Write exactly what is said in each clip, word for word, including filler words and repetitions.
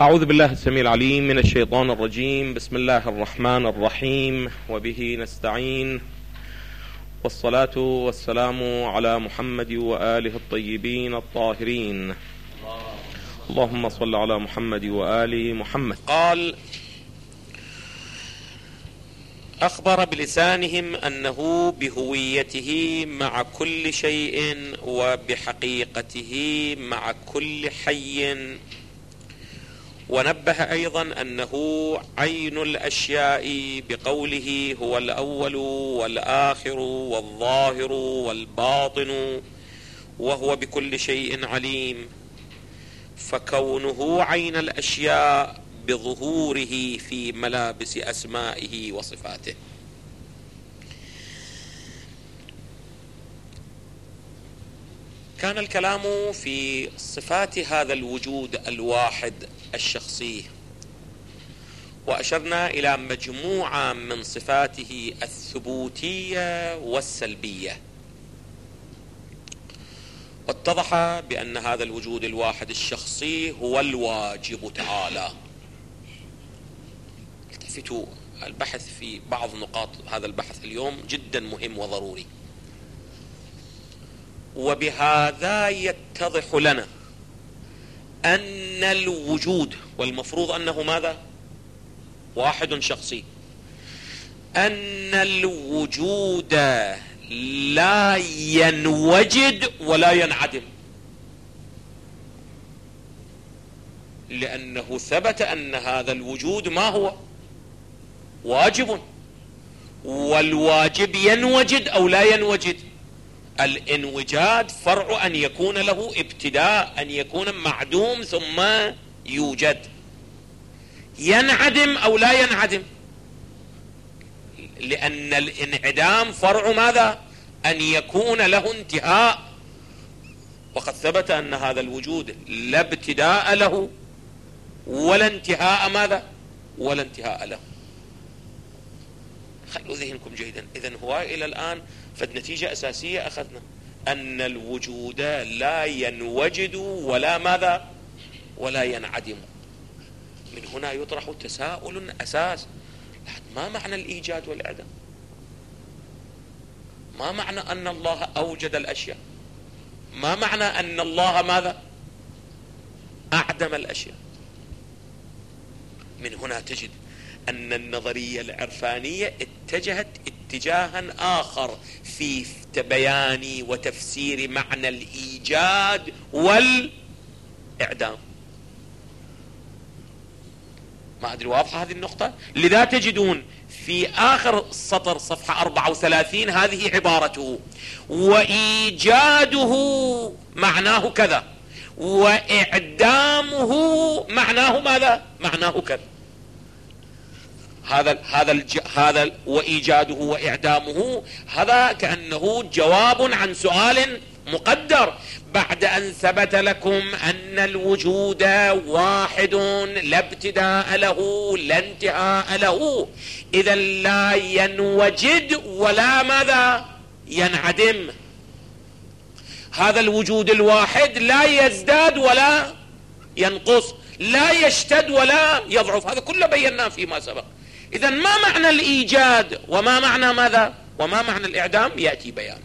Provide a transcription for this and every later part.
أعوذ بالله السميع العليم من الشيطان الرجيم. بسم الله الرحمن الرحيم، وبه نستعين، والصلاة والسلام على محمد وآله الطيبين الطاهرين. اللهم صل على محمد وآل محمد. قال: أخبر بلسانهم أنه بهويته مع كل شيء وبحقيقته مع كل حي، ونبه أيضا أنه عين الأشياء بقوله هو الأول والآخر والظاهر والباطن وهو بكل شيء عليم، فكونه عين الأشياء بظهوره في ملابس أسمائه وصفاته. كان الكلام في صفات هذا الوجود الواحد الشخصي، وأشرنا إلى مجموعة من صفاته الثبوتية والسلبية، واتضح بأن هذا الوجود الواحد الشخصي هو الواجب تعالى. التفتوا، البحث في بعض نقاط هذا البحث اليوم جدا مهم وضروري، وبهذا يتضح لنا أن الوجود، والمفروض أنه ماذا؟ واحد شخصي، أن الوجود لا ينوجد ولا ينعدم، لأنه ثبت أن هذا الوجود ما هو؟ واجب، والواجب ينوجد أو لا ينوجد. الانوجاد فرع أن يكون له ابتداء، أن يكون معدوم ثم يوجد. ينعدم أو لا ينعدم، لأن الانعدام فرع ماذا؟ أن يكون له انتهاء، وقد ثبت أن هذا الوجود لا ابتداء له ولا انتهاء ماذا؟ ولا انتهاء له. خلوا ذهنكم جيدا. إذن هو إلى الآن فالنتيجة أساسية أخذنا أن الوجود لا ينوجد ولا ماذا؟ ولا ينعدم. من هنا يطرح تساؤل أساس: ما معنى الإيجاد والإعدام؟ ما معنى أن الله أوجد الأشياء؟ ما معنى أن الله ماذا؟ أعدم الأشياء؟ من هنا تجد أن النظرية العرفانية اتجهت اتجاها آخر في بيان وتفسير معنى الإيجاد والإعدام. ما أدري واضحة هذه النقطة؟ لذا تجدون في آخر السطر صفحة أربعة وثلاثين هذه عبارته: وإيجاده معناه كذا، وإعدامه معناه ماذا؟ معناه كذا. هذا هذا الج... هذا وإيجاده وإعدامه، هذا كأنه جواب عن سؤال مقدر بعد أن ثبت لكم أن الوجود واحد لا ابتداء له لا انتهاء له، إذا لا ينوجد ولا ماذا؟ ينعدم. هذا الوجود الواحد لا يزداد ولا ينقص، لا يشتد ولا يضعف، هذا كله بيناه فيما سبق. إذا ما معنى الإيجاد وما معنى ماذا؟ وما معنى الإعدام؟ يأتي بيانه.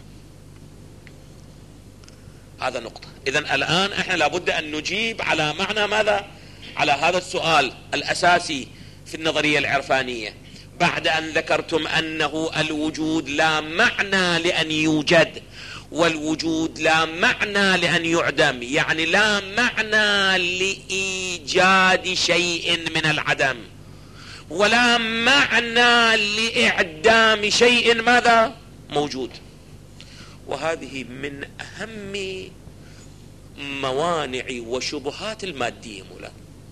هذا نقطة. إذا الآن احنا لابد أن نجيب على معنى ماذا؟ على هذا السؤال الأساسي في النظرية العرفانية، بعد أن ذكرتم أنه الوجود لا معنى لأن يوجد، والوجود لا معنى لأن يعدم، يعني لا معنى لإيجاد شيء من العدم، ولا معنى لإعدام شيء ماذا؟ موجود. وهذه من أهم موانع وشبهات الماديين، مولا،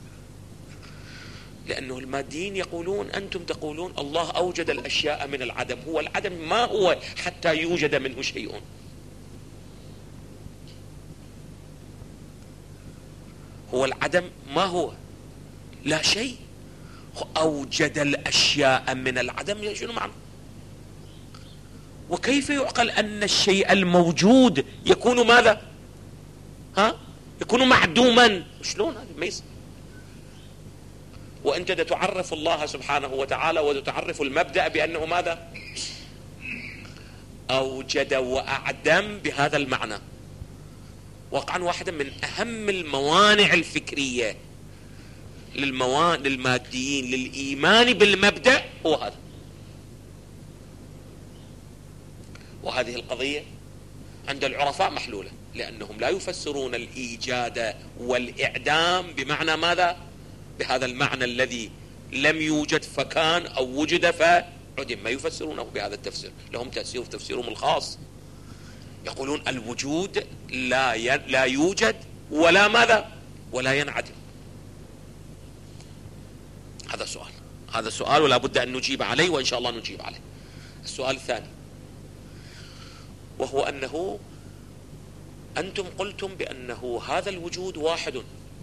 لأنه الماديين يقولون، أنتم تقولون الله أوجد الأشياء من العدم. هو العدم ما هو حتى يوجد منه شيء؟ هو العدم ما هو؟ لا شيء. أوجد الأشياء من العدم، شنو معنى؟ وكيف يعقل أن الشيء الموجود يكون ماذا؟ ها؟ يكون معدوما؟ شلون هذا؟ ما يصير. وانت تعرف الله سبحانه وتعالى وتعرف المبدأ بأنه ماذا؟ أوجد وأعدم بهذا المعنى. واقعا واحدة من أهم الموانع الفكرية للموان... للماديين للإيمان بالمبدأ هو هذا. وهذه القضية عند العرفاء محلولة، لأنهم لا يفسرون الإيجاد والإعدام بمعنى ماذا؟ بهذا المعنى الذي لم يوجد فكان أو وجد فعدم، ما يفسرونه بهذا التفسير، لهم تفسير تفسيرهم الخاص. يقولون الوجود لا ي... لا يوجد ولا ماذا؟ ولا ينعدم. هذا سؤال، هذا سؤال ولا بد أن نجيب عليه، وإن شاء الله نجيب عليه. السؤال الثاني وهو أنه أنتم قلتم بأنه هذا الوجود واحد،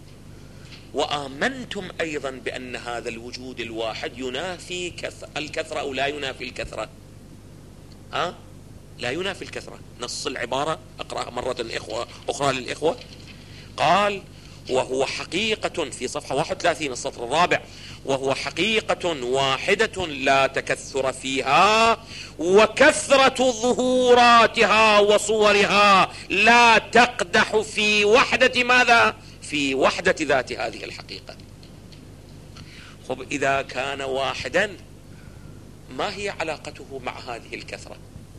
وآمنتم أيضا بأن هذا الوجود الواحد ينافي الكثرة أو لا ينافي الكثرة. ها؟ لا ينافي الكثرة. نص العبارة أقرأ مرة إخوة أخرى للإخوة. قال وهو حقيقة في صفحة واحد وثلاثين السطر الرابع، وهو حقيقة واحدة لا تكثر فيها، وكثرة ظهوراتها وصورها لا تقدح في وحدة ماذا؟ في وحدة ذات هذه الحقيقة. خب إذا كان واحدا ما هي علاقته مع هذه الكثرة؟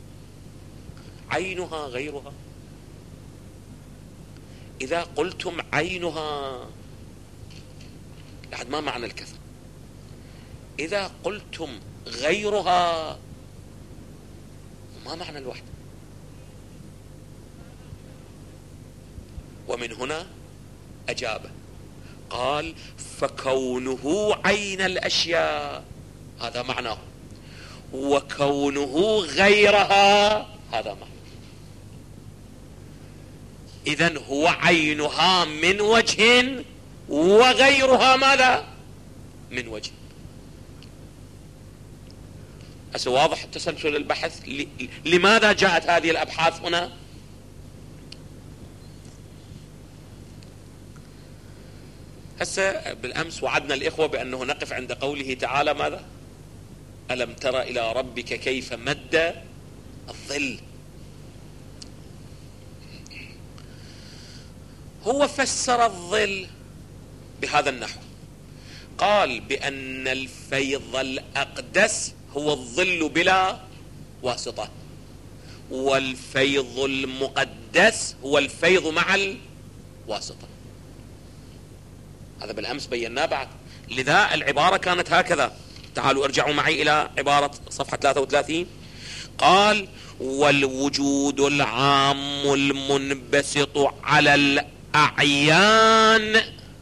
عينها غيرها. إذا قلتم عينها لحد ما معنى الكثرة، إذا قلتم غيرها ما معنى الوحدة؟ ومن هنا أجاب قال فكونه عين الأشياء هذا معناه، وكونه غيرها هذا معناه. إذن هو عينها من وجه وغيرها ماذا؟ من وجه. هسه واضح تسلسل البحث. لماذا جاءت هذه الأبحاث هنا؟ هسه بالأمس وعدنا الإخوة بأنه نقف عند قوله تعالى ماذا؟ ألم تر إلى ربك كيف مد الظل. هو فسر الظل بهذا النحو، قال بأن الفيض الأقدس هو الظل بلا واسطة، والفيض المقدس هو الفيض مع الواسطة. هذا بالأمس بيناه بعد. لذا العبارة كانت هكذا. تعالوا ارجعوا معي إلى عبارة صفحة ثلاثة وثلاثين. قال والوجود العام المنبسط على الأعيان.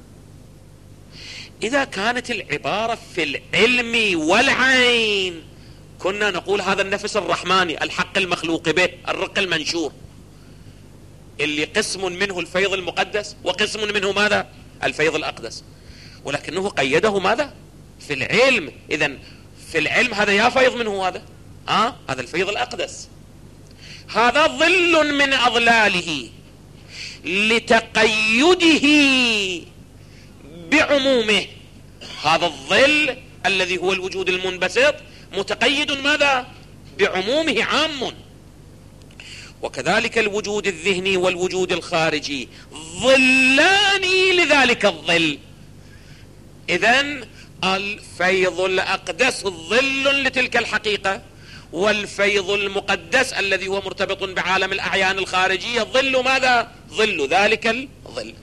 إذا كانت العبارة في العلم والعين كنا نقول هذا النفس الرحماني الحق المخلوق به الرق المنشور، اللي قسم منه الفيض المقدس وقسم منه ماذا؟ الفيض الأقدس. ولكنه قيده ماذا؟ في العلم. إذن في العلم هذا يا فيض منه هذا آه؟ هذا الفيض الأقدس. هذا ظل من أظلاله لتقيده بعمومه. هذا الظل الذي هو الوجود المنبسط متقيد ماذا؟ بعمومه عام. وكذلك الوجود الذهني والوجود الخارجي ظلان لذلك الظل. إذن الفيض الأقدس ظل لتلك الحقيقة، والفيض المقدس الذي هو مرتبط بعالم الأعيان الخارجية ظل ماذا؟ ظل ذلك الظل.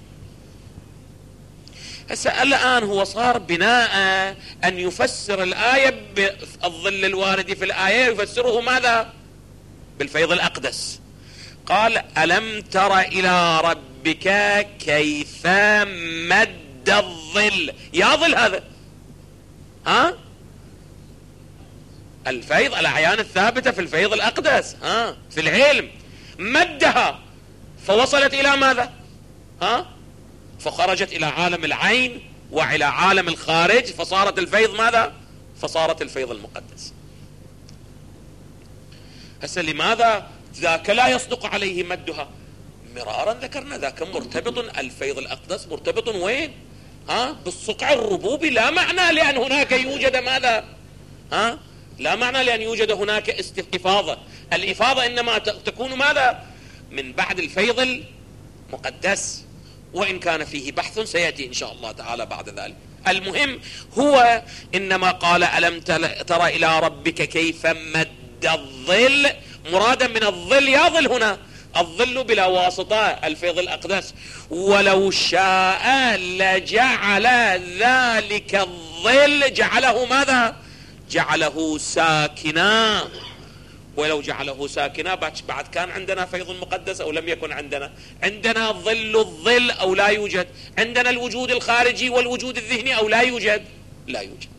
هسه الآن هو صار بناء أن يفسر الآية بالظل الوارد في الآية يفسره ماذا؟ بالفيض الأقدس. قال ألم تر إلى ربك كيف مد الظل. يا ظل هذا ها؟ الفيض الأعيان الثابتة في الفيض الأقدس ها؟ في العلم مدها فوصلت إلى ماذا؟ ها؟ فخرجت إلى عالم العين وإلى عالم الخارج فصارت الفيض ماذا؟ فصارت الفيض المقدس. هسه لماذا ذاك لا يصدق عليه مدها؟ مرارا ذكرنا ذاك مرتبط الفيض الأقدس مرتبط وين؟ ها بالصقع الربوبي لا معنى لأن هناك يوجد ماذا؟ ها لا معنى لأن يوجد هناك إفاضة. الإفاضة إنما تكون ماذا؟ من بعد الفيض المقدس، وإن كان فيه بحث سيأتي إن شاء الله تعالى بعد ذلك. المهم هو إنما قال ألم ترى إلى ربك كيف مد الظل، مرادا من الظل يا ظل هنا الظل بلا واسطة الفيض الأقدس، ولو شاء لجعل ذلك الظل جعله ماذا؟ جعله ساكنا. ولو جعله ساكنا بعد كان عندنا فيض مقدس أو لم يكن عندنا؟ عندنا ظل الظل أو لا يوجد؟ عندنا الوجود الخارجي والوجود الذهني أو لا يوجد؟ لا يوجد.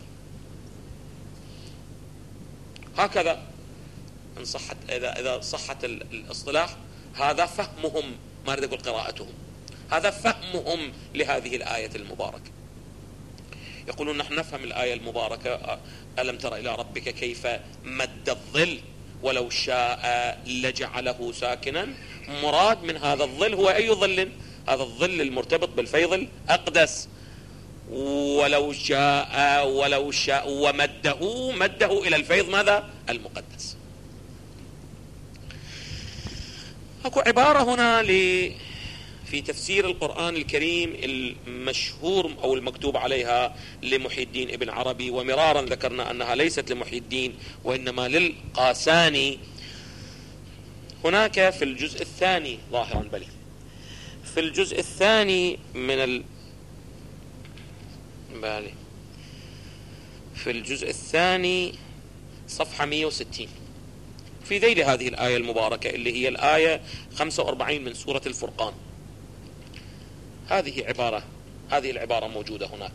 هكذا إن صحت، إذا إذا صحت الاصطلاح، هذا فهمهم، ما أريد أقول قراءتهم، هذا فهمهم لهذه الآية المباركة. يقولون نحن نفهم الآية المباركة ألم تر إلى ربك كيف مد الظل ولو شاء لجعله ساكنا، مراد من هذا الظل هو أي ظل؟ هذا الظل المرتبط بالفيض الأقدس. ولو شاء ولو شاء ومده مده إلى الفيض ماذا؟ المقدس. اكو عبارة هنا ل في تفسير القرآن الكريم المشهور أو المكتوب عليها لمحي الدين ابن عربي، ومرارا ذكرنا أنها ليست لمحي الدين وإنما للقاساني. هناك في الجزء الثاني ظاهرا بلي في الجزء الثاني من ال بالي في الجزء الثاني صفحة مئة وستين في ذيل هذه الآية المباركة اللي هي الآية خمسة وأربعين من سورة الفرقان، هذه عبارة هذه العبارة موجودة هناك.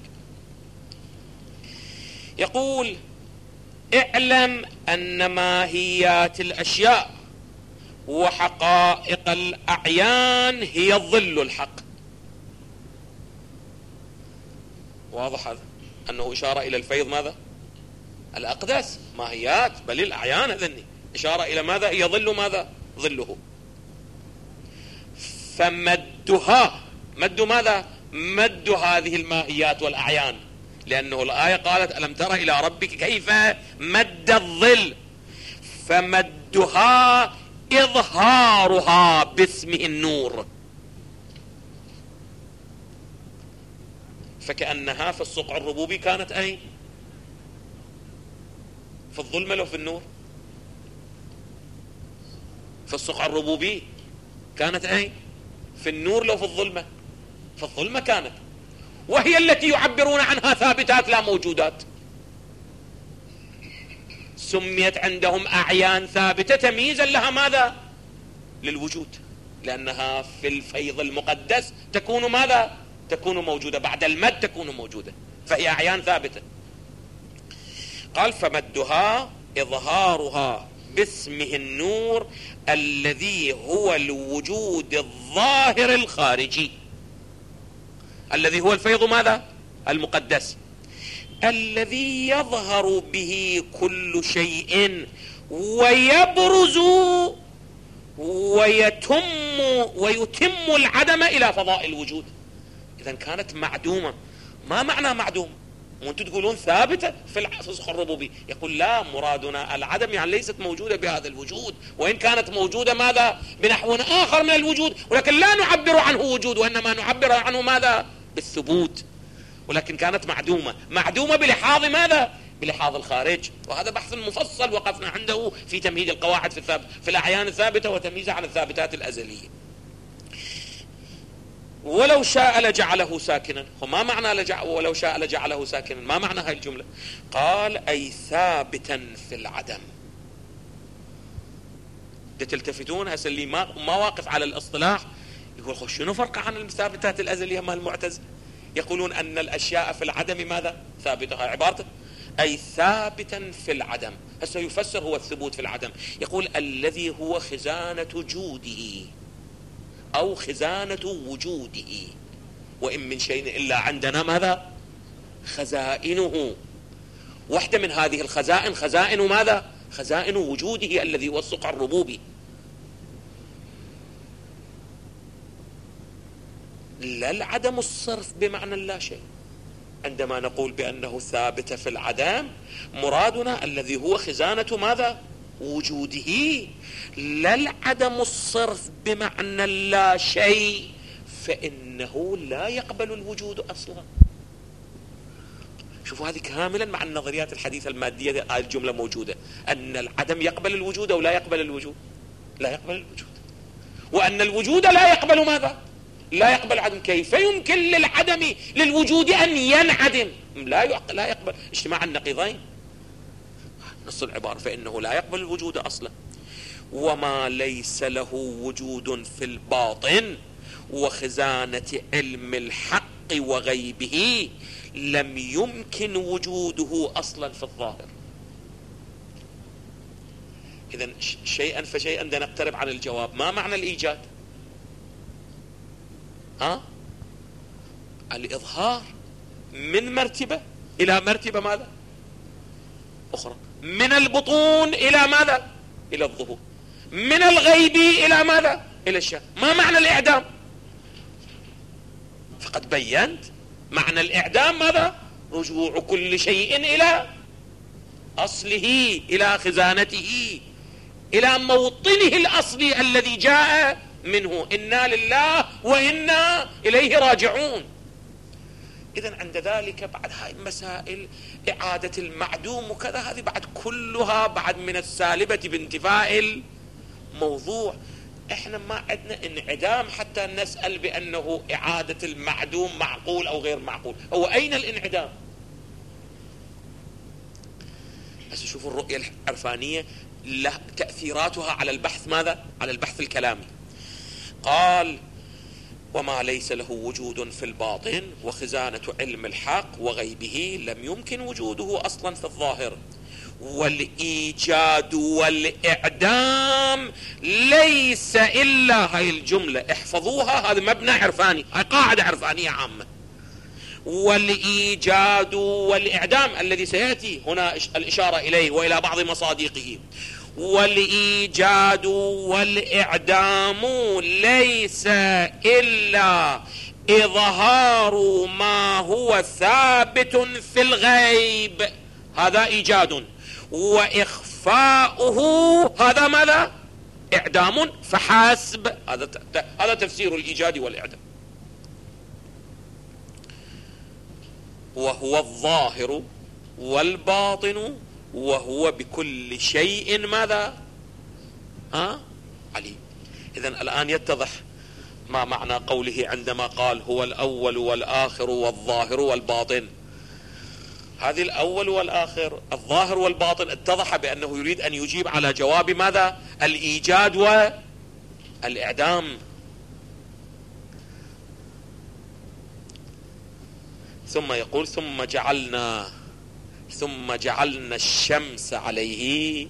يقول اعلم أن ماهيات الأشياء وحقائق الأعيان هي ظل الحق. واضح هذا أنه إشارة إلى الفيض ماذا؟ الأقدس، ماهيات بل الأعيان، أذني إشارة إلى ماذا؟ هي ظل ماذا؟ ظله. فمدها مد ماذا؟ مد هذه الماهيات والأعيان، لأنه الآية قالت ألم تر إلى ربك كيف مد الظل، فمدها إظهارها باسمه النور. فكأنها في الصقع الربوبي كانت أين؟ في الظلمة لو في النور؟ في الصقع الربوبي كانت أين؟ في النور لو في الظلمة؟ في الظلمة كانت، وهي التي يعبرون عنها ثابتات لا موجودات. سميت عندهم أعيان ثابتة تمييزا لها ماذا؟ للوجود، لأنها في الفيض المقدس تكون ماذا؟ تكون موجودة، بعد المد تكون موجودة، فهي أعيان ثابتة. قال فمدها إظهارها باسمه النور الذي هو الوجود الظاهر الخارجي، الذي هو الفيض ماذا؟ المقدس، الذي يظهر به كل شيء ويبرز ويتم ويتم العدم إلى فضاء الوجود. إذا كانت معدومة. ما معنى معدوم؟ وانتم تقولون ثابتة في الصقع الربوبي. يقول لا، مرادنا العدم، يعني ليست موجودة بهذا الوجود، وإن كانت موجودة ماذا؟ بنحو آخر من الوجود، ولكن لا نعبر عنه وجود، وإنما نعبر عنه ماذا؟ بالثبوت. ولكن كانت معدومة. معدومة بلحاظ ماذا؟ بلحاظ الخارج، وهذا بحث مفصل وقفنا عنده في تمهيد القواعد في الثابت في الأعيان الثابتة وتمييزها عن الثابتات الأزلية. ولو شاء لجعله ساكنا. وما معنى لجع ولو شاء لجعله ساكنا؟ ما معنى هاي الجملة؟ قال أي ثابتا في العدم. تلتفتون هسه اللي ما, ما واقف على الاصطلاح يقول خو شنو فرق عن الثابتات الأزلية مال المعتزلة؟ يقولون أن الأشياء في العدم ماذا؟ ثابتة. هاي عبارته أي ثابتا في العدم. هسه يفسر هو الثبوت في العدم، يقول الذي هو خزانة جوده أو خزانة وجوده، وإن من شيء إلا عندنا ماذا؟ خزائنه. واحدة من هذه الخزائن خزائن ماذا؟ خزائن وجوده الذي هو الصقع الربوبي. لا العدم الصرف بمعنى لا شيء، عندما نقول بأنه ثابت في العدم مرادنا الذي هو خزانة ماذا؟ وجوده، لا العدم الصرف بمعنى لا شيء، فإنه لا يقبل الوجود أصلا. شوفوا هذه كاملا مع النظريات الحديثة المادية، هذه الجملة موجودة، أن العدم يقبل الوجود أو لا يقبل الوجود؟ لا يقبل الوجود. وأن الوجود لا يقبل ماذا؟ لا يقبل عدم. كيف يمكن للعدم للوجود أن ينعدم؟ لا لا يقبل اجتماع النقيضين. نص العبارة فإنه لا يقبل الوجود أصلا. وما ليس له وجود في الباطن وخزانة علم الحق وغيبه لم يمكن وجوده أصلا في الظاهر. إذن شيئا فشيئا بدنا نقترب عن الجواب. ما معنى الإيجاد؟ ها؟ الإظهار من مرتبة إلى مرتبة ماذا؟ أخرى. من البطون إلى ماذا؟ إلى الظهور. من الغيب إلى ماذا؟ إلى الشهادة. ما معنى الإعدام؟ فقد بينت معنى الإعدام ماذا؟ رجوع كل شيء إلى أصله، إلى خزانته، إلى موطنه الأصلي الذي جاء منه. إنا لله وإنا إليه راجعون. إذن عند ذلك بعد هاي المسائل إعادة المعدوم وكذا، هذه بعد كلها بعد من السالبة بانتفاء الموضوع. احنا ما عندنا انعدام حتى نسأل بأنه إعادة المعدوم معقول أو غير معقول. هو أين الانعدام؟ بس شوفوا الرؤية العرفانية له تأثيراتها على البحث ماذا؟ على البحث الكلامي. قال وما ليس له وجود في الباطن وخزانة علم الحق وغيبه لم يمكن وجوده أصلا في الظاهر. والإيجاد والإعدام ليس إلا، هاي الجملة احفظوها، هذا مبنى عرفاني، هاي قاعدة عرفانية عامة. والإيجاد والإعدام الذي سيأتي هنا الإشارة إليه وإلى بعض مصادقه. والإيجاد والإعدام ليس إلا إظهار ما هو ثابت في الغيب، هذا إيجاد، وإخفاؤه هذا ماذا؟ إعدام فحسب. هذا هذا تفسير الإيجاد والإعدام. وهو الظاهر والباطن وهو بكل شيء ماذا؟ ها؟ عليم. إذن الآن يتضح ما معنى قوله عندما قال هو الأول والآخر والظاهر والباطن. هذه الأول والآخر الظاهر والباطن اتضح بأنه يريد أن يجيب على جواب ماذا؟ الإيجاد والإعدام. ثم يقول ثم جعلنا ثم جعلنا الشمس عليه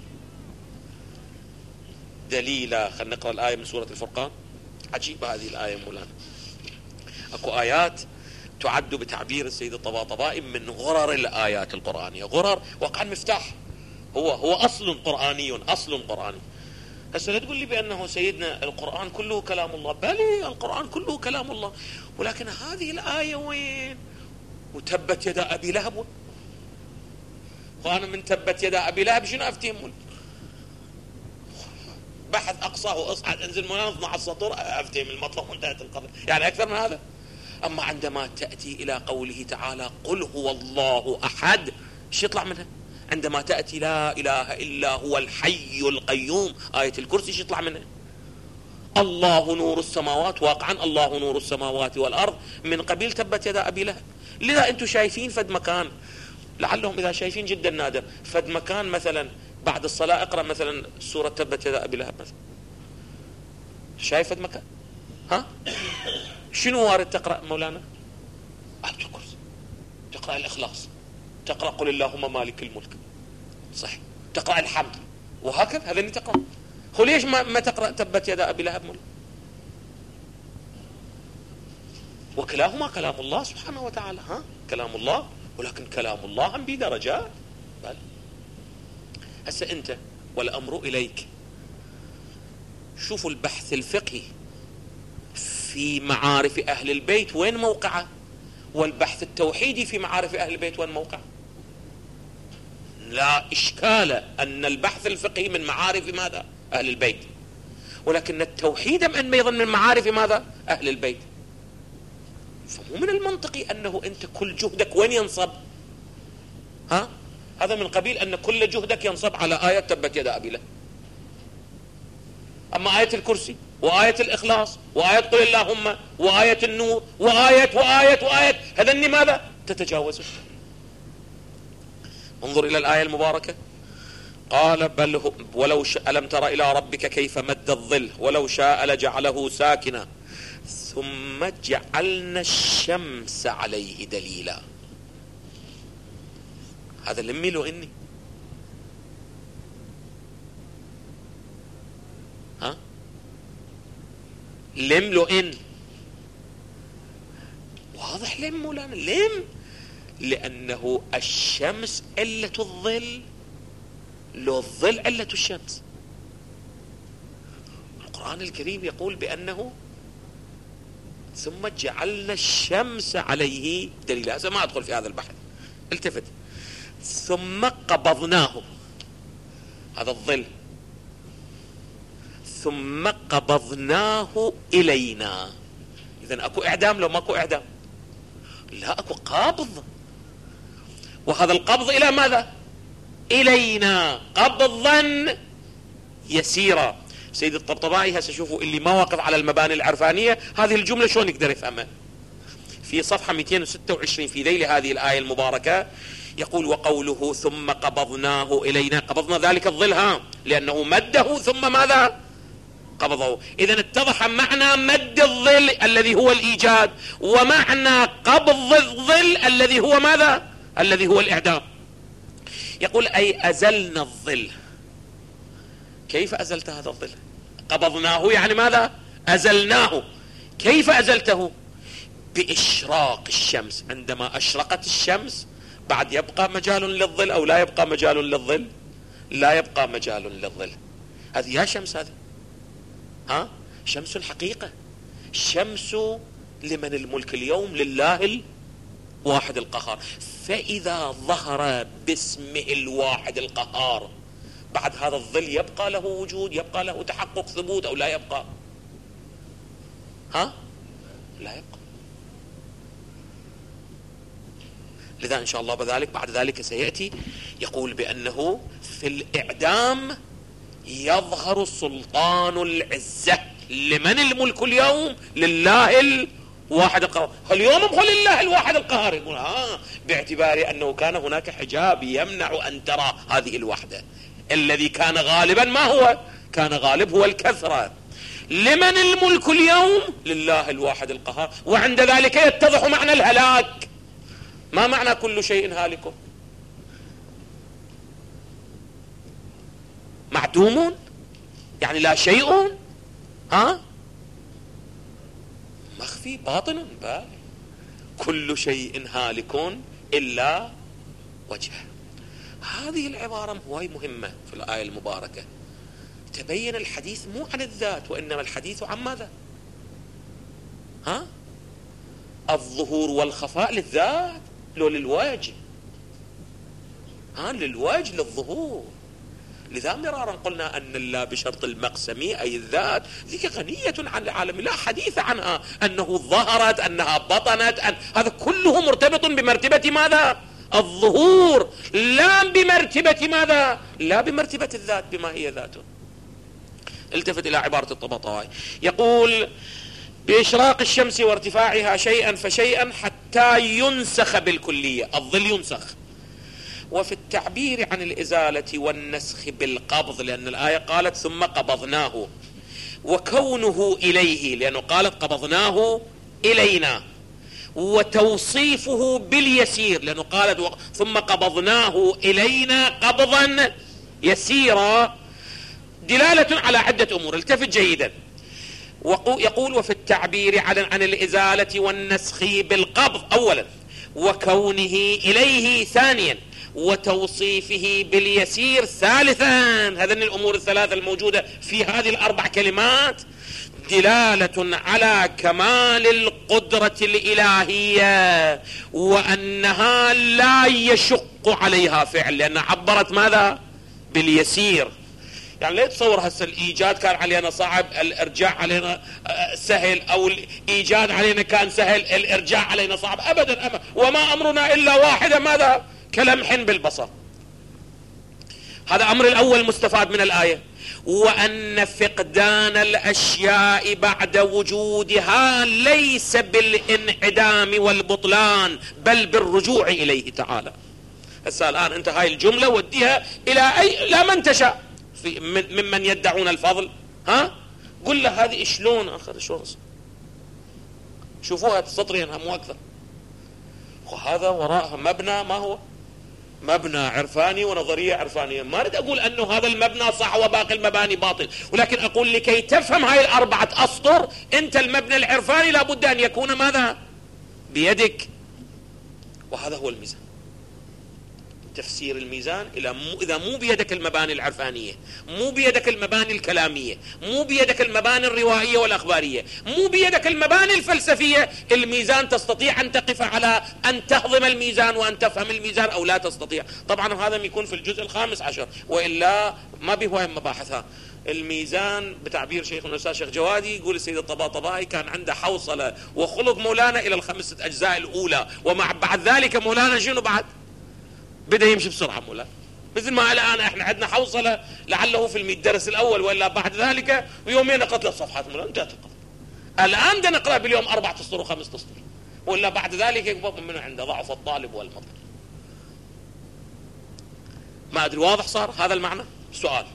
دليلا. خلينا نقرأ الآية من سورة الفرقان. عجيبة هذه الآية مولانا. أكو آيات تعد بتعبير السيد الطباطبائي من غرر الآيات القرآنية. غرر وقع مفتاح، هو هو أصل قرآني، أصل قرآني. هسه لا تقول لي بأنه سيدنا القرآن كله كلام الله، بلى القرآن كله كلام الله، ولكن هذه الآية وين؟ وتبت يدا أبي لهب. وأنا من تبت يدا أبي لهب شنو أفتهم؟ بحث أقصاه أصعد أنزل مناظم على السطور أفتهم المطلب وانتهت القضية، يعني أكثر من هذا. أما عندما تأتي إلى قوله تعالى قل هو الله أحد، ايش يطلع منها؟ عندما تأتي لا إله إلا هو الحي القيوم، آية الكرسي ايش يطلع منها؟ الله نور السماوات، واقعا الله نور السماوات والأرض، من قبيل تبت يدا أبي لهب. لذا أنتم شايفين فد مكان، لعلهم إذا شايفين جدا نادر، فد مكان مثلا بعد الصلاة اقرأ مثلا سورة تبت يدا أبي لهب مثلا، شايف فد مكان؟ ها؟ شنو وارد تقرأ مولانا؟ آية الكرسي، تقرأ الإخلاص، تقرأ قل اللهم مالك الملك، صح، تقرأ الحمد، وهكذا هذا اللي تقرأ. هو ليش ما, ما تقرأ تبت يدا أبي لهب مولانا؟ وكلاهما كلام الله سبحانه وتعالى، ها؟ كلام الله، ولكن كلام الله هم بدرجات. بل هسه أنت والأمر إليك، شوفوا البحث الفقهي في معارف أهل البيت وين موقعه؟ والبحث التوحيدي في معارف أهل البيت وين موقع؟ لا إشكال أن البحث الفقهي من معارف ماذا؟ أهل البيت، ولكن التوحيد أيضا من معارف ماذا؟ أهل البيت. فمو من المنطقي أنه أنت كل جهدك وين ينصب؟ ها؟ هذا من قبيل أن كل جهدك ينصب على آية تبت يد أبي لهب. أما آية الكرسي وآية الإخلاص وآية قل اللهم وآية النور وآية وآية وآية، هذا ماذا؟ تتجاوزه. انظر إلى الآية المباركة، قال بل هو ولو شاء ألم تر إلى ربك كيف مد الظل ولو شاء لجعله ساكنا ثم جعلنا الشمس عليه دليلا. هذا لمي له إني ها لم له إن واضح. لم مولانا لم لأنه الشمس علة الظل، لو الظل علة الشمس. القرآن الكريم يقول بأنه ثم جعلنا الشمس عليه دليلا. هذا ما أدخل في هذا البحث، التفت. ثم قبضناه، هذا الظل، ثم قبضناه إلينا. إذن أكو إعدام لو ماكو إعدام؟ لا، أكو قبض، وهذا القبض إلى ماذا؟ إلينا قبضا يسيرا. سيد الطبطبائي هسه شوفوا اللي ما واقف على المباني العرفانية هذه الجملة شلون يقدر يفهمها. في صفحة مئتين وستة وعشرين في ذيل هذه الآية المباركة يقول وقوله ثم قبضناه إلينا، قبضنا ذلك الظل ها لأنه مده ثم ماذا؟ قبضه. إذن اتضح معنى مد الظل الذي هو الإيجاد، ومعنى قبض الظل الذي هو ماذا؟ الذي هو الإعدام. يقول أي أزلنا الظل. كيف أزلت هذا الظل؟ قبضناه يعني ماذا؟ أزلناه. كيف أزلته؟ بإشراق الشمس. عندما أشرقت الشمس بعد يبقى مجال للظل أو لا يبقى مجال للظل؟ لا يبقى مجال للظل. هذه يا شمس، هذا ها شمس الحقيقة، شمس لمن الملك اليوم لله الواحد القهار. فإذا ظهر باسمه الواحد القهار بعد هذا الظل يبقى له وجود، يبقى له تحقق ثبوت أو لا يبقى؟ ها لا يبقى. لذا إن شاء الله بذلك بعد ذلك سيأتي يقول بأنه في الإعدام يظهر سلطان العزة لمن الملك اليوم لله الواحد القهار. اليوم هو لله الواحد القهار. يقول ها باعتبار أنه كان هناك حجاب يمنع أن ترى هذه الوحدة. الذي كان غالبا ما هو؟ كان غالب هو الكثرة. لمن الملك اليوم؟ لله الواحد القهار. وعند ذلك يتضح معنى الهلاك. ما معنى كل شيء هالك؟ معدوم يعني لا شيء ها مخفي باطن بارئ. كل شيء هالك إلا وجهه. هذه العبارة هواي مهمة في الآية المباركة. تبين الحديث مو عن الذات وإنما الحديث عن ماذا؟ ها الظهور والخفاء للذات لو للوجه؟ ها للوجه للظهور. لذا مرارا قلنا أن الله بشرط المقسمي أي الذات ذيك غنية عن العالم، لا حديث عنها أنه ظهرت أنها بطنت أن هذا كله مرتبط بمرتبة ماذا؟ الظهور، لا بمرتبة ماذا؟ لا بمرتبة الذات بما هي ذاته. التفت إلى عبارة الطبطبائي يقول بإشراق الشمس وارتفاعها شيئا فشيئا حتى ينسخ بالكلية، الظل ينسخ. وفي التعبير عن الإزالة والنسخ بالقبض، لأن الآية قالت ثم قبضناه، وكونه إليه لأنه قالت قبضناه إلينا، وتوصيفه باليسير لأنه قالت ثم قبضناه إلينا قبضا يسيرا، دلالة على عدة أمور. التفت جيدا. يقول وفي التعبير عن, عن الإزالة والنسخ بالقبض أولا، وكونه إليه ثانيا، وتوصيفه باليسير ثالثا. هذين الأمور الثلاثة الموجودة في هذه الأربع كلمات دلالة على كمال القدرة الإلهية وأنها لا يشق عليها فعل، لأنها عبرت ماذا؟ باليسير. يعني لا تصور هسه الإيجاد كان علينا صعب الإرجاع علينا سهل، أو الإيجاد علينا كان سهل الإرجاع علينا صعب، أبدا أبدا. وما أمرنا إلا واحدة، ماذا؟ كلمح بالبصر. هذا أمر الأول مستفاد من الآية. وأن فقدان الأشياء بعد وجودها ليس بالانعدام والبطلان بل بالرجوع إليه تعالى. هسه الآن أنت هاي الجملة وديها إلى أي لا من تشاء في ممن يدعون الفضل، ها قل له هذه شلون آخر شلون شوفوها سطرين هم أكثر. وهذا وراءها مبنى، ما هو مبنى عرفاني ونظرية عرفانية. ما أريد أقول أنه هذا المبنى صح وباقي المباني باطل، ولكن أقول لكي تفهم هاي الأربعة أسطر أنت المبنى العرفاني لابد أن يكون ماذا؟ بيدك. وهذا هو الميزان، تفسير الميزان إلى مو إذا مو بيدك المباني العرفانية، مو بيدك المباني الكلامية، مو بيدك المباني الروائية والأخبارية، مو بيدك المباني الفلسفية، الميزان تستطيع أن تقف على أن تهضم الميزان وأن تفهم الميزان أو لا تستطيع. طبعا هذا يكون في الجزء الخامس عشر، وإلا ما به مباحثها. الميزان بتعبير شيخنا الأستاذ شيخ جوادي يقول السيد الطباطبائي كان عنده حوصلة وخلق مولانا إلى الخمسة أجزاء الأولى، ومع بعد ذلك مولانا شنو بعد؟ بدأ يمشي بسرعة مولانا، مثل ما الآن احنا عندنا حوصلة لعله في المئة درس الأول، وإلا بعد ذلك ويومين نقرأ ثلاث صفحات مولانا انتهت القضية. الآن بدنا نقرأ باليوم أربعة أسطر وخمس أسطر، وإلا بعد ذلك يقبض من عنده ضعف الطالب والمطلب. ما أدري واضح صار هذا المعنى؟ سؤال.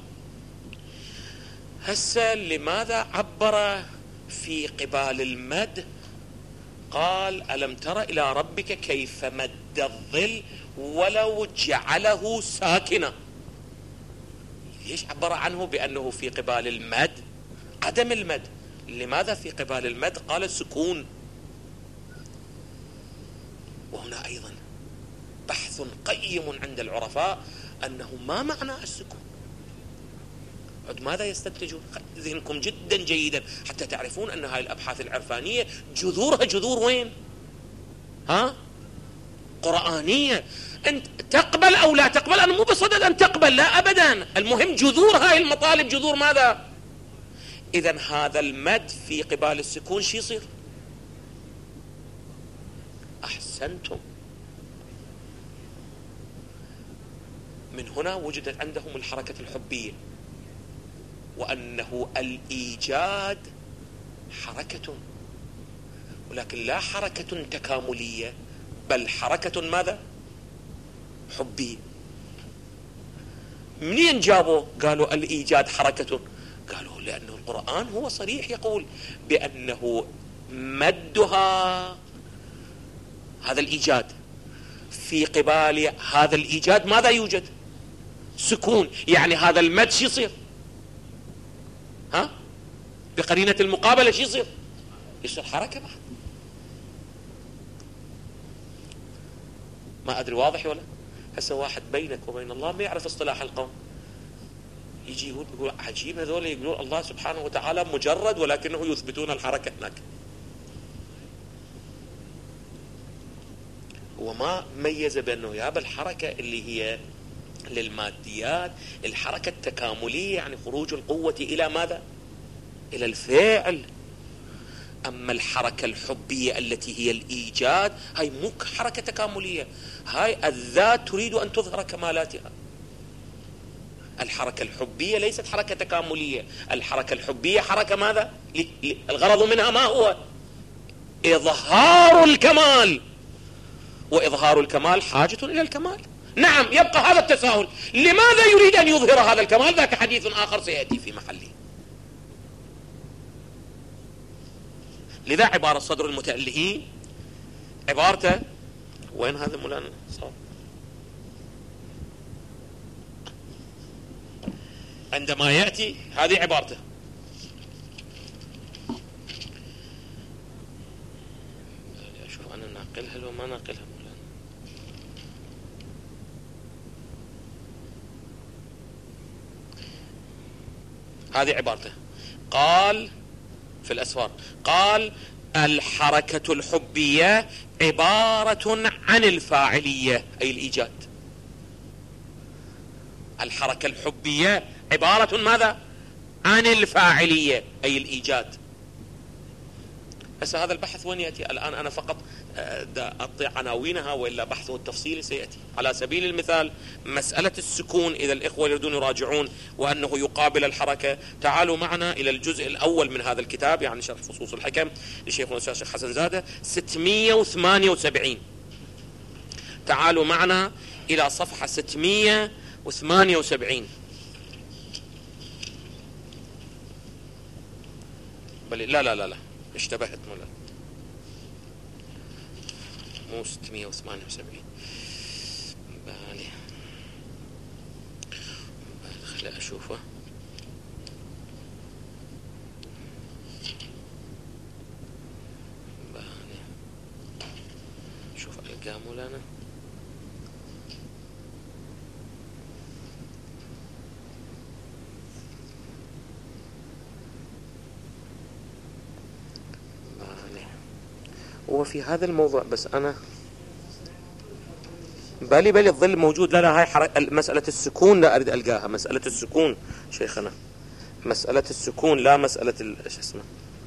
هسه لماذا عبر في قبال المد قال ألم تر إلى ربك كيف مد الظل ولو جعله ساكنا؟ ليش عبر عنه بأنه في قبال المد عدم المد؟ لماذا في قبال المد قال السكون؟ وهنا أيضا بحث قيم عند العرفاء أنه ما معنى السكون، ماذا يستنتجون؟ ذهنكم جدا جيدا حتى تعرفون أن هاي الأبحاث العرفانية جذورها جذور وين؟ ها؟ قرآنية. أنت تقبل أو لا تقبل، أنا مو بصدد أن تقبل، لا أبدا، المهم جذور هاي المطالب جذور ماذا؟ إذن هذا المد في قبال السكون شي يصير؟ أحسنتم. من هنا وجدت عندهم الحركة الحبية، وأنه الإيجاد حركة، ولكن لا حركة تكاملية بل حركة ماذا؟ حبية. منين جابوا قالوا الإيجاد حركة؟ قالوا لأنه القرآن هو صريح يقول بأنه مدها هذا الإيجاد في قبال هذا الإيجاد ماذا يوجد؟ سكون. يعني هذا المد شو يصير؟ ها؟ بقرينة المقابلة شو يصير؟ يصير حركة بعد. ما أدري واضح ولا؟ هسه واحد بينك وبين الله ما يعرف اصطلاح القوم، يجي يقول يقول عجيب هذول يقولون الله سبحانه وتعالى مجرد ولكنه يثبتون الحركة هناك. وما ميز بأنه يا بالحركة اللي هي للماديات، الحركة التكاملية يعني خروج القوة إلى ماذا؟ إلى الفعل. أما الحركة الحبية التي هي الإيجاد هاي مو حركة تكاملية، هاي الذات تريد أن تظهر كمالاتها. الحركة الحبية ليست حركة تكاملية، الحركة الحبية حركة ماذا؟ الغرض منها ما هو؟ إظهار الكمال، وإظهار الكمال حاجة إلى الكمال. نعم، يبقى هذا التساؤل، لماذا يريد أن يظهر هذا الكمال؟ ذاك حديث آخر سيأتي في محله. لذا عبارة صدر المتألهين عبارته وين هذا مولانا صار؟ عندما يأتي هذه عبارته شوف أنا ناقلها لو ما ناقلها مولانا. هذه عبارته قال في الأسفار. قال الحركة الحبية عبارة عن الفاعلية أي الإيجاد. الحركة الحبية عبارة ماذا؟ عن الفاعلية أي الإيجاد. بس هذا البحث وين يأتي الآن؟ أنا فقط أعطي عناوينها، وإلا بحثه التفصيلي سيأتي. على سبيل المثال مسألة السكون، إذا الإخوة يريدون يراجعون وأنه يقابل الحركة، تعالوا معنا إلى الجزء الأول من هذا الكتاب، يعني شرح فصوص الحكم لشيخنا الشيخ حسن زادة، ستمئة وثمانية وسبعين. تعالوا معنا إلى صفحة ستمئة وثمانية وسبعين. بل لا لا لا لا اشتبهت، مولا مو ستمئة وثمانية وسبعين. بالي خلي أشوفه. بالي شوف ألقاه مولانا. هو في هذا الموضوع، بس أنا بالي بالي الظل موجود. لا لا هاي حركة مسألة السكون لا أريد ألقاها. مسألة السكون شيخنا، مسألة السكون لا مسألة ايش اسمه.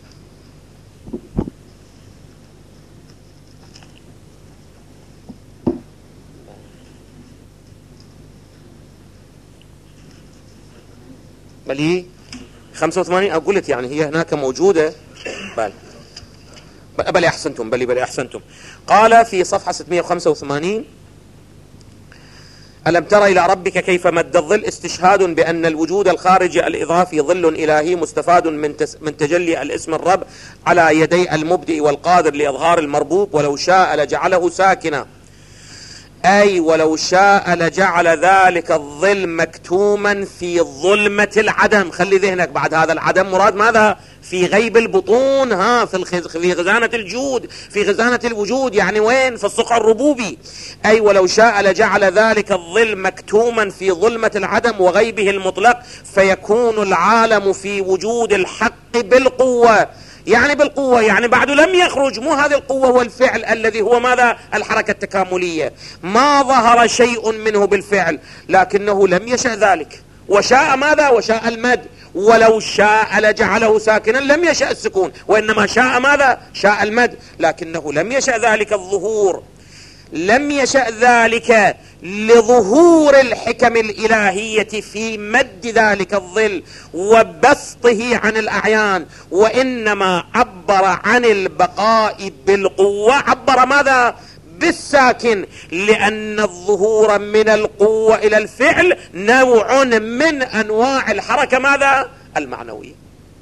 بلي خمسة وثمانين أقولت يعني هي هناك موجودة. بالي بلي أحسنتم، بلي بلي أحسنتم. قال في صفحة ستمئة وخمسة وثمانين: ألم تر إلى ربك كيف مد الظل، استشهاد بأن الوجود الخارجي الإضافي ظل إلهي مستفاد من من تجلي الاسم الرب على يدي المبدئ والقادر لإظهار المربوب، ولو شاء لجعله ساكنا، أي ولو شاء لجعل ذلك الظل مكتوما في ظلمة العدم. خلي ذهنك بعد هذا العدم مراد ماذا؟ في غيب البطون، ها في في خزانة الجود، في خزانة الوجود، يعني وين؟ في الصقع الربوبي. أي ولو شاء لجعل ذلك الظل مكتوما في ظلمة العدم وغيبه المطلق، فيكون العالم في وجود الحق بالقوة. يعني بالقوة يعني بعده لم يخرج، مو هذه القوة والفعل الذي هو ماذا؟ الحركة التكاملية. ما ظهر شيء منه بالفعل، لكنه لم يشأ ذلك، وشاء ماذا؟ وشاء المد. ولو شاء لجعله ساكنا، لم يشأ السكون، وإنما شاء ماذا؟ شاء المد، لكنه لم يشأ ذلك الظهور، لم يشأ ذلك لظهور الحكم الإلهية في مد ذلك الظل وبسطه عن الأعيان، وإنما عبر عن البقاء بالقوة، عبر ماذا؟ بالساكن، لأن الظهور من القوة إلى الفعل نوع من أنواع الحركة ماذا؟ المعنوية.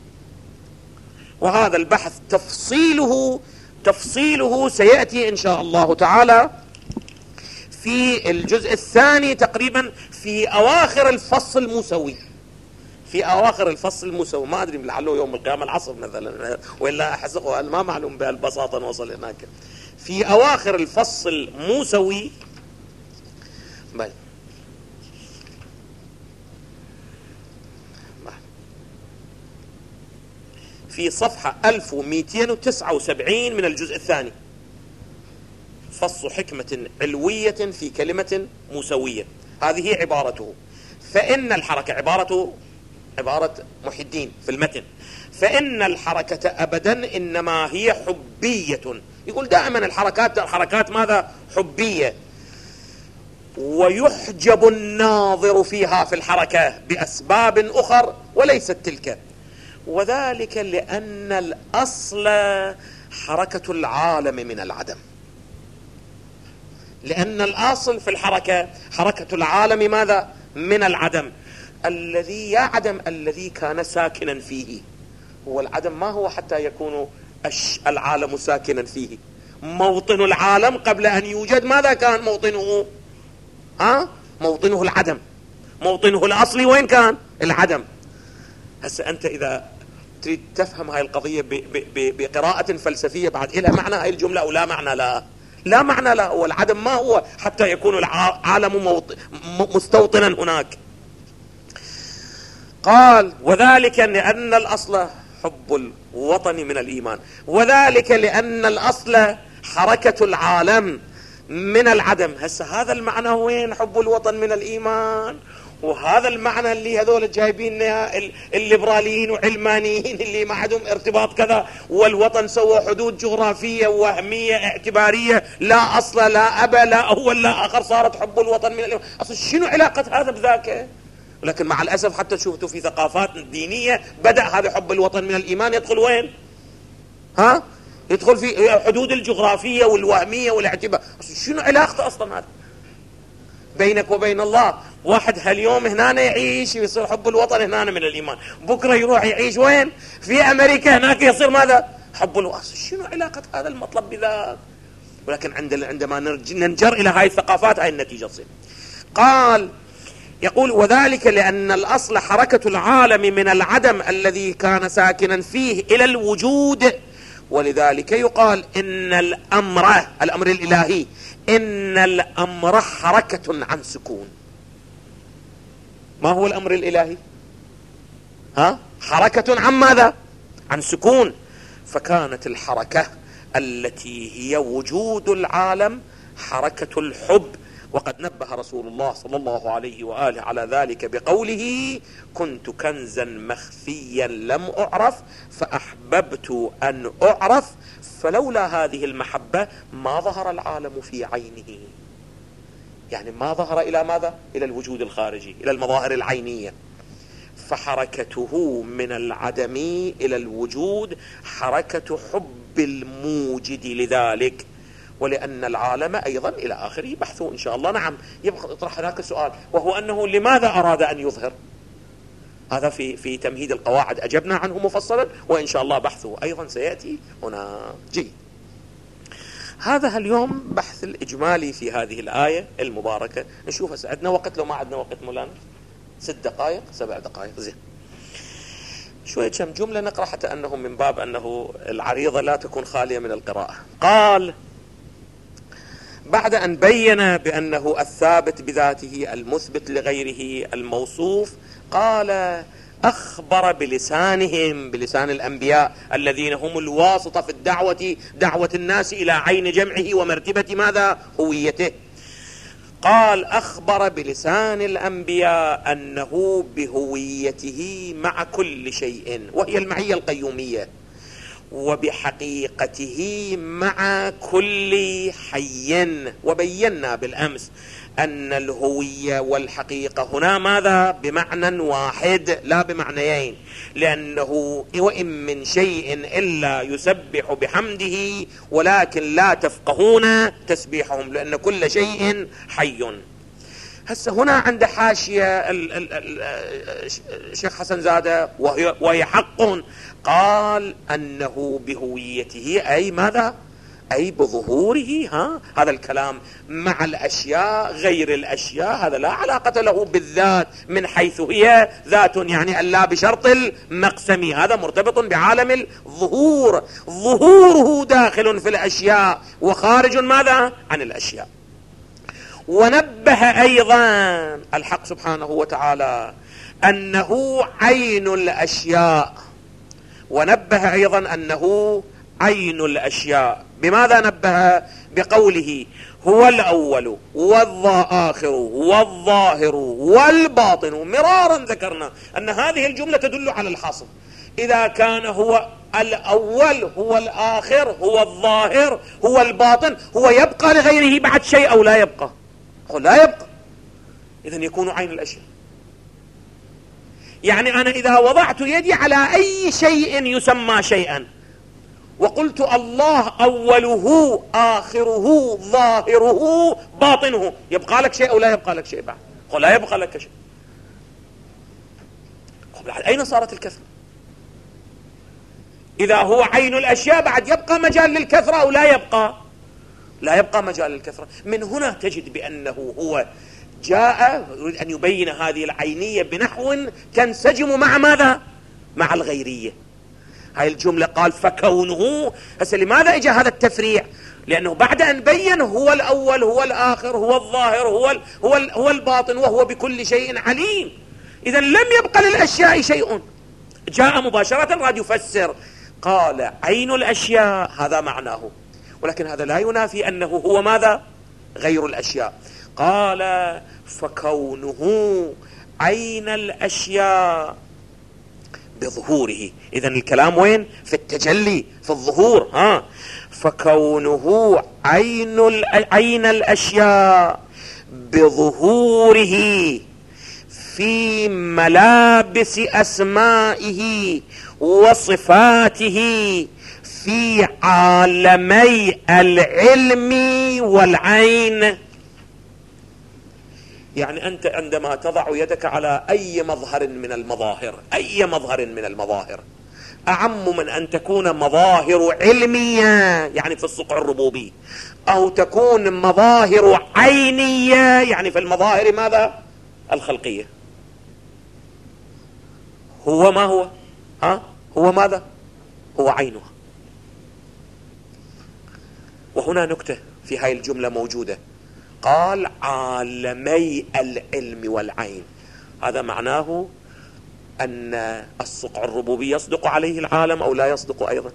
وهذا البحث تفصيله تفصيله سيأتي إن شاء الله تعالى في الجزء الثاني تقريبا، في أواخر الفصل الموسوي، في أواخر الفصل الموسوي. ما أدري لعله يوم القيامة العصر مثلا، وإلا أحسقه ما معلوم بهالبساطة نوصل هناك. في أواخر الفصل الموسوي بل في صفحة ألف ومئتين وتسعة وسبعين من الجزء الثاني، فص حكمة علوية في كلمة موسوية. هذه عبارته. فإن الحركة عبارته عبارة محي الدين في المتن: فإن الحركة أبدا إنما هي حبية. يقول دائما الحركات الحركات ماذا؟ حبية. ويحجب الناظر فيها في الحركة بأسباب أخر وليست تلك، وذلك لأن الأصل حركة العالم من العدم. لأن الأصل في الحركة حركة العالم ماذا؟ من العدم. الذي يعدم الذي كان ساكنا فيه. هو العدم ما هو حتى يكون العالم ساكنا فيه؟ موطن العالم قبل أن يوجد ماذا كان موطنه؟ ها؟ موطنه العدم. موطنه الأصلي وين كان؟ العدم. هسه أنت إذا تريد تفهم هاي القضية بقراءة فلسفية بعد إلى معنى هاي الجملة أو لا معنى لا؟ لا معنى لا. هو العدم ما هو حتى يكون العالم مستوطنا هناك. قال وذلك لأن الأصل حب الوطن من الإيمان، وذلك لأن الأصل حركة العالم من العدم. هسه هذا المعنى وين حب الوطن من الإيمان؟ وهذا المعنى اللي هذول جايبين الليبراليين وعلمانيين اللي ما عندهم ارتباط كذا، والوطن سوى حدود جغرافية وهمية اعتبارية لا أصل لا أب لا أول لا آخر، صارت حب الوطن من الإيمان. أصل شنو علاقة هذا بذاك؟ لكن مع الأسف حتى شفتوا في ثقافات دينية بدأ هذا حب الوطن من الإيمان يدخل وين؟ ها؟ يدخل في حدود الجغرافية والوهمية والاعتبار. شنو علاقته أصلا هذا بينك وبين الله؟ واحد هاليوم هنا يعيش يصير حب الوطن هنا من الإيمان، بكرة يروح يعيش وين؟ في أمريكا، هناك يصير ماذا؟ حب الوطن. شنو علاقة هذا المطلب بذاك؟ ولكن عندما ننجر إلى هاي الثقافات هاي النتيجة تصير. قال يقول وذلك لأن الأصل حركة العالم من العدم الذي كان ساكنا فيه إلى الوجود، ولذلك يقال إن الأمر الأمر الإلهي إن الأمر حركة عن سكون. ما هو الأمر الإلهي؟ ها؟ حركة عن ماذا؟ عن سكون. فكانت الحركة التي هي وجود العالم حركة الحب، وقد نبه رسول الله صلى الله عليه وآله على ذلك بقوله كنت كنزا مخفيا لم أعرف فأحببت أن أعرف فلولا هذه المحبة ما ظهر العالم في عينه. يعني ما ظهر إلى ماذا؟ إلى الوجود الخارجي، إلى المظاهر العينية. فحركته من العدم إلى الوجود حركة حب الموجد لذلك، ولأن العالم أيضا إلى آخره بحثه إن شاء الله. نعم، يبقى يطرح هناك السؤال، وهو أنه لماذا أراد أن يظهر؟ هذا في في تمهيد القواعد أجبنا عنه مفصلا، وإن شاء الله بحثه أيضا سيأتي هنا. جيد، هذا اليوم بحث الإجمالي في هذه الآية المباركة. نشوف هسه عندنا وقت، لو ما عندنا وقت مولانا ست دقائق سبع دقائق زين. شوية كم جملة نقرأ حتى أنه من باب أنه العريضة لا تكون خالية من القراءة. قال بعد أن بين بأنه الثابت بذاته المثبت لغيره الموصوف، قال أخبر بلسانهم، بلسان الأنبياء الذين هم الواسطة في الدعوة، دعوة الناس إلى عين جمعه ومرتبة ماذا؟ هويته. قال أخبر بلسان الأنبياء أنه بهويته مع كل شيء، وهي المعية القيومية، وبحقيقته مع كل حي. وبينا بالأمس أن الهوية والحقيقة هنا ماذا؟ بمعنى واحد لا بمعنيين، لأنه وإن من شيء إلا يسبح بحمده ولكن لا تفقهون تسبيحهم، لأن كل شيء حي. هسه هنا عند حاشية الشيخ حسن زادة وهي, وهي حق، قال أنه بهويته أي ماذا؟ أي بظهوره. ها؟ هذا الكلام مع الأشياء غير الأشياء، هذا لا علاقة له بالذات من حيث هي ذات، يعني ألا بشرط المقسم، هذا مرتبط بعالم الظهور. ظهوره داخل في الأشياء وخارج ماذا؟ عن الأشياء. ونبه أيضا الحق سبحانه وتعالى أنه عين الأشياء، ونبه أيضا أنه عين الأشياء. بماذا نبه؟ بقوله هو الأول والآخر والظاهر والباطن. مرارا ذكرنا أن هذه الجملة تدل على الحاصل. إذا كان هو الأول هو الآخر هو الظاهر هو الباطن، هو يبقى لغيره بعد شيء أو لا يبقى؟ هو لا يبقى، إذن يكون عين الأشياء. يعني أنا إذا وضعت يدي على أي شيء يسمى شيئا وقلت الله أوله آخره ظاهره باطنه، يبقى لك شيء أو لا يبقى لك شيء بعد؟ هو لا يبقى لك شيء. أين صارت الكثرة؟ إذا هو عين الأشياء بعد يبقى مجال للكثرة أو لا يبقى؟ لا يبقى مجال للكثرة. من هنا تجد بأنه هو جاء يريد أن يبين هذه العينية بنحو تنسجم مع ماذا؟ مع الغيرية. هاي الجملة قال فكونه. هسه لماذا اجى هذا التفريع؟ لأنه بعد أن بين هو الأول هو الآخر هو الظاهر هو ال هو ال هو الباطن وهو بكل شيء عليم، إذا لم يبقى للأشياء شيء. جاء مباشرة راد يفسر، قال عين الأشياء هذا معناه، ولكن هذا لا ينافي أنه هو ماذا؟ غير الأشياء. قال فكونه عين الأشياء بظهوره. إذن الكلام وين؟ في التجلي، في الظهور. ها فكونه عين عين الأشياء بظهوره في ملابس أسمائه وصفاته في عالمي العلم والعين. يعني أنت عندما تضع يدك على أي مظهر من المظاهر، أي مظهر من المظاهر، أعم من أن تكون مظاهر علمية يعني في الصقع الربوبي، أو تكون مظاهر عينية يعني في المظاهر ماذا؟ الخلقية. هو ما هو؟ ها؟ هو ماذا؟ هو عينها. وهنا نكتة في هاي الجملة موجودة، قال عالمي العلم والعين. هذا معناه أن الصقع الربوبي يصدق عليه العالم أو لا يصدق أيضا؟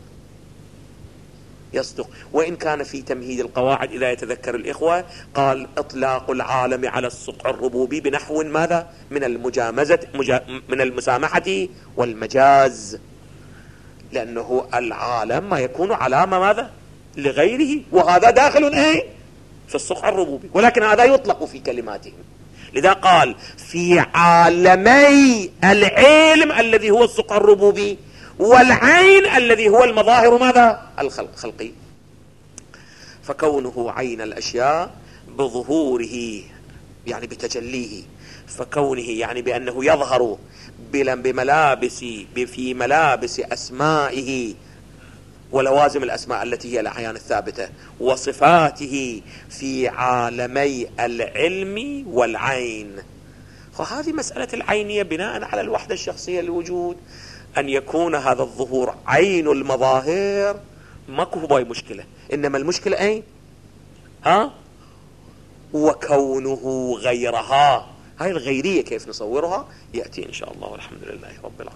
يصدق. وإن كان في تمهيد القواعد إذا يتذكر الإخوة قال إطلاق العالم على الصقع الربوبي بنحو ماذا؟ من المجامزة، من المسامحة والمجاز، لأنه العالم ما يكون علامة ماذا؟ لغيره، وهذا داخل ايه؟ في الصقع الربوبي، ولكن هذا يطلق في كلماتهم. لذا قال في عالمي العلم الذي هو الصقع الربوبي والعين الذي هو المظاهر ماذا؟ الخلقي. فكونه عين الأشياء بظهوره يعني بتجليه، فكونه يعني بأنه يظهر بملابس في ملابس أسمائه ولوازم الأسماء التي هي الأعيان الثابتة، وصفاته في عالمي العلم والعين. وهذه مسألة العينية بناء على الوحدة الشخصية للوجود، أن يكون هذا الظهور عين المظاهر، ماكو باي مشكلة، إنما المشكلة أين؟ ها؟ وكونه غيرها. هاي الغيرية كيف نصورها يأتي إن شاء الله، والحمد لله رب العالمين.